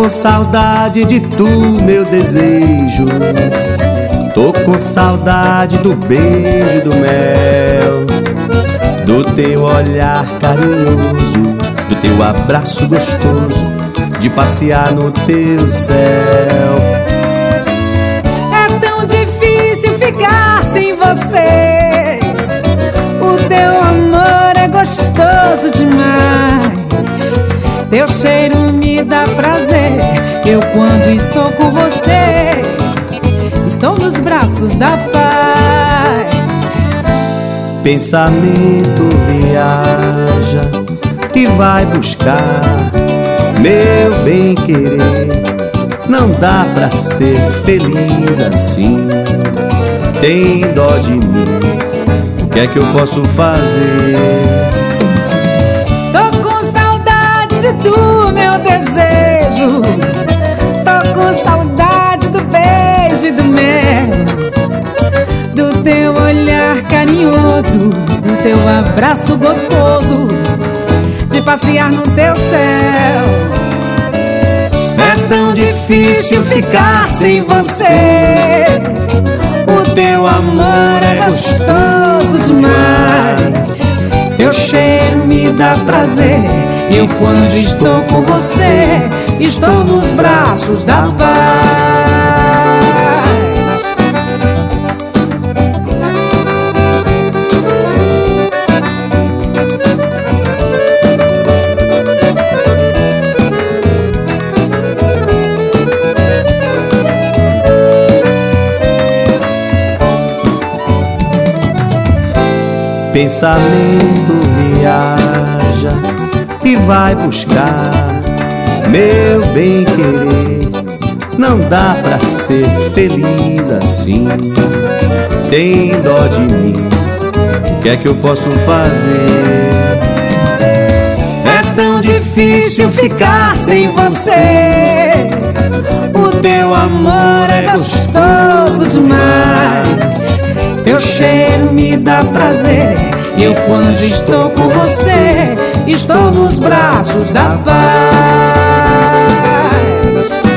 com saudade de tu, meu desejo. Tô com saudade do beijo do mel, do teu olhar carinhoso, do teu abraço gostoso, de passear no teu céu. É tão difícil ficar sem você, o teu amor é gostoso demais, teu cheiro me dá prazer. Eu, quando estou com você, estou nos braços da paz. Pensamento viaja e vai buscar meu bem-querer. Não dá pra ser feliz assim. Tem dó de mim, o que é que eu posso fazer? Tô com saudade de tu, meu desejo. Tô com saudade do beijo e do mel, do teu olhar carinhoso, do teu abraço gostoso, de passear no teu céu. É tão difícil ficar sem você, o teu amor é gostoso demais, teu cheiro me dá prazer. Eu, quando estou com você, estou nos braços da paz. pensamento viaja e vai buscar meu bem-querer. Não dá pra ser feliz assim. Tem dó de mim, o que é que eu posso fazer? É tão difícil ficar sem você. O teu amor é gostoso demais, teu cheiro me dá prazer. Eu, quando estou com você, estou nos braços da paz.